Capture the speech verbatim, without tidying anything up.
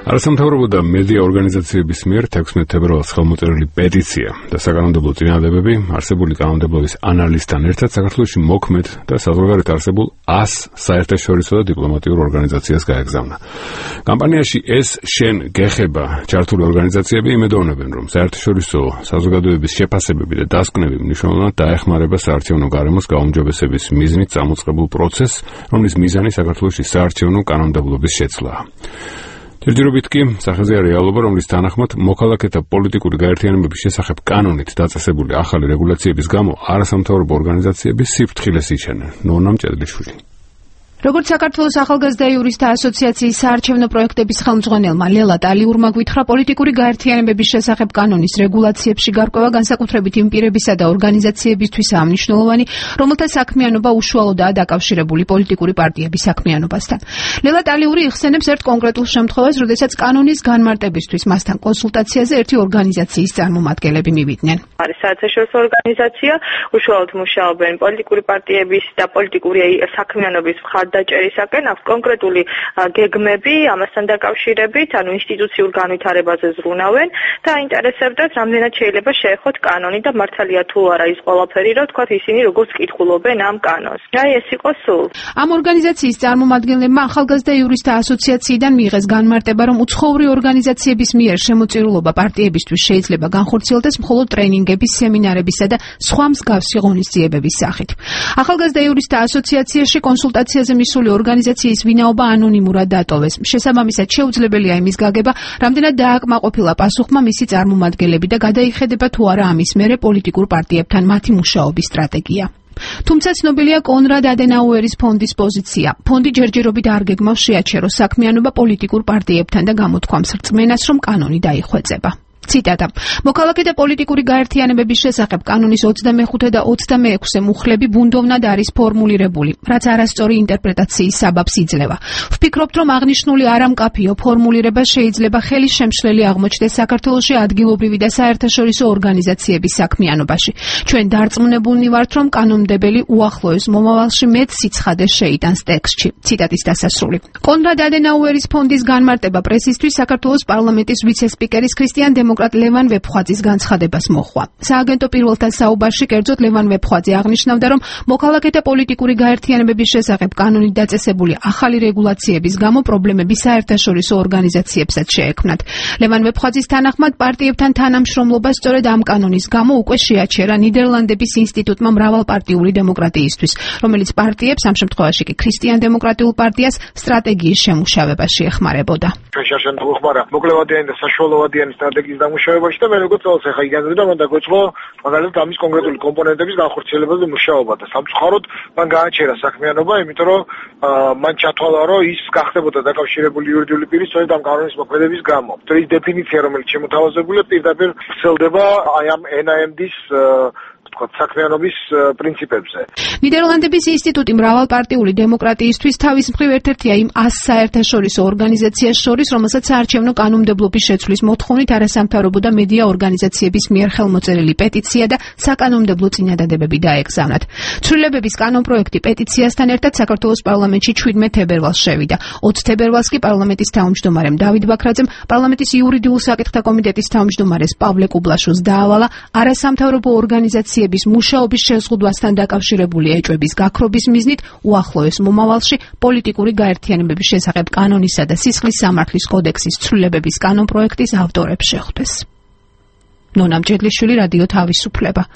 არასამთავრობო და მედია ორგანიზაციების მიერ თექვსმეტ თებერვალს ხელმოწერილი პეტიცია და საკანონმდებლო წინადადებები არსებული კანონმდებლობის ანალიზთან ერთად საქართველოში მოქმედ და საზღვარგარეთ არსებულ ას საერთაშორისო და დიპლომატიურ ორგანიზაციას გაეგზავნა. კამპანიაში ეს შენ გეხება ჩართული ორგანიზაციები იმედოვნებენ, რომ საერთაშორისო საზოგადოების შეფასებები და დასკვნები მნიშვნელოვნად დაეხმარება საარჩევნო გარემოს გაუმჯობესების მიზნით წამოწყებულ პროცესს, რომლის მიზანი საქართველოში საარჩევნო კანონმდებლობის შეცვლაა. ჯერჯერობით კი სახეზეა რეალობა, რომლის თანახმად მოქალაქეთა პოლიტიკური გაერთიანებების შესახებ კანონით დაწესებული ახალი რეგულაციების გამო არასამთავრობო ორგანიზაციები სიფრთხილეს იჩენენ. ნონა მჭედლიშვილი. როგორც საქართველოს ახალგაზრდა იურისტთა ასოციაციის საარჩევნო პროექტების ხელმძღვანელმა ლელა ტალიურმა გვითხრა, პოლიტიკური გაერთიანებების შესახებ კანონის რეგულაციებში გარკვევა განსაკუთრებით იმ პირებისა და ორგანიზაციებისთვისაა მნიშვნელოვანი, რომელთა საქმიანობა უშუალოდაა დაკავშირებული პოლიტიკური პარტიების საქმიანობასთან. ლელა ტალიური იხსენებს ერთ კონკრეტულ შემთხვევას, როდესაც კანონის განმარტებისთვის მასთან კონსულტაციაზე ერთი ორგანიზაციის წარმომადგენლები მივიდნენ. არის საერთაშორისო ორგანიზაცია, უშუალოდ მუშაობენ პოლიტიკური პარტიების და პოლიტიკური საქმიანობის დაჭერისაკენ აქვს კონკრეტული გეგმები, ამასთან დაკავშირებით, ანუ ინსტიტუციურ განვითარებაზე ზრუნავენ და აინტერესებდათ, რამდენად შეიძლება შეეხოთ კანონი და მართალია თუ არა ის ყველაფერი, რომ თქვათ ისინი როგორც კითხულობენ ამ კანონს. აი ეს იყო სულ. ამ ორგანიზაციის წარმომადგენლებმა ახალგაზრდა იურისტთა ასოციაციიდან მიიღეს განმარტება, რომ უცხოური ორგანიზაციების მიერ შემოწირულობა პარტიებისთვის შეიძლება განხორციელდეს მხოლოდ ტრენინგების, სემინარებისა და სხვა მსგავსი ღონისძიებების სახით. ახალგაზრდა იურისტთა ასოციაციაში კონსულტაციაზე მისული ორგანიზაციის ვინაობა ანონიმურად დატოვეს. შესაბამისად, შეუძლებელია იმის გაგება, რამდენად დააკმაყოფილა პასუხმა მისი წარმომადგენლები და გადაიხედება თუ არა ამის მერე პოლიტიკურ პარტიებთან მათი მუშაობის სტრატეგია. თუმცა ცნობილია კონრად ადენაუერის ფონდის პოზიცია. ფონდი ჯერჯერობით არ გეგმავს შეაჩეროს საქმიანობა პოლიტიკურ პარტიებთან და გამოთქვამს რწმენას, რომ კანონი დაიხვეწება. ციტატა: მოქალაქეთა პოლიტიკური გაერთიანებების შესახებ კანონის ოცდამეხუთე და ოცდამეექვსე მუხლები ბუნდოვნად არის ფორმულირებული, რაც არასწორი ინტერპრეტაციის საბაბს იძლევა. ვფიქრობთ, რომ აღნიშნული არამკაფიო ფორმულირება შეიძლება ხელის შემშლელი აღმოჩნდეს საქართველოში ადგილობრივი და საერთაშორისო ორგანიზაციების საქმიანობაში. ჩვენ დარწმუნებულნი ვართ, რომ კანონმდებელი უახლოეს მომავალში მეტ სიცხადეს შეიტანს ტექსტში. ციტატის დასასრული. კონრად ადენაუერის ფონდის განმარტება პრესისთვის საქართველოს პარლამენტის ვიცე-სპიკერის ქრისტიან დემოკრატ ლევან ვეფხვაძის განცხადებას მოჰყვა. სააგენტო პირველთა საუბარში კერძოდ ლევან ვეფხვაძე აღნიშნავდა, რომ მოქალაქეთა პოლიტიკური გაერთიანებების შესახებ კანონით დაწესებული ახალი რეგულაციების გამო პრობლემები საერთაშორისო ორგანიზაციებსაც შეექმნათ. ლევან ვეფხვაძის თანახმად, პარტიებთან თანამშრომლობა სწორედ ამ კანონის გამო უკვე შეაჩერა ნიდერლანდების ინსტიტუტმა მრავალპარტიული დემოკრატიისთვის, რომელიც პარტიებს, ამ შემთხვევაში კი ქრისტიან დემოკრატიულ პარტიას, სტრატეგიის შემუშავებაში ეხმარებოდა. მოკლევადიანი და საშუალოვადიანი სტრატეგიის დამუშავებაში და მე როგორც წელს ახლა იგანვრდა მან დაგვეწყო მაგალითად ამის კონკრეტული კომპონენტების განხორციელებაზე მუშაობა და სამწუხაროდ მან გააჩერა საქმიანობა, იმიტომ რომ მან ჩათვალა, რომ ის გახდებოდა დაკავშირებული იურიდიული პირი სწორედ ამ კანონის მოქმედების გამო. ის დეფინიცია, რომელიც შემოთავაზებულია, პირდაპირ ვრცელდება აი ამ ენ აი ემ დის საქმიანობის პრინციპებზე. ნიდერლანდების ინსტიტუტი მრავალპარტიული დემოკრატიისთვის თავის მხრივ ერთ-ერთია იმ ას საერთაშორისო ორგანიზაციას შორის, რომელსაც საარჩევნო კანონმდებლობის შეცვლის მოთხოვნით არასამთავრობო და მედია ორგანიზაციების მიერ ხელმოწერილი პეტიცია და საკანონმდებლო წინადადებები დაეგზავნათ. ცვლილებების კანონპროექტი პეტიციასთან ერთად საქართველოს პარლამენტში ჩვიდმეტ თებერვალს შევიდა. ოც თებერვალს კი პარლამენტის თავმჯდომარემ დავით ბაქრაძემ, პარლამენტის იურიდიულ საკითხთა კომიტეტის თავმჯდომარეს პავლე კუბლაშოს დაავალა არასამთავრობო ორგანიზაციების მუშაობის შეზღუდვასთან დაკავშირებული ეჭვების გაქრობის მიზნით უახლოეს მომავალში პოლიტიკური გაერთიანებების შესახებ კანონისა და სისხლის სამართლის კოდექსის ცვლილებების კანონპროექტის ავტორებს შეხვდეს. ნონა მჭედლიშვილი, რადიო თავისუფლება.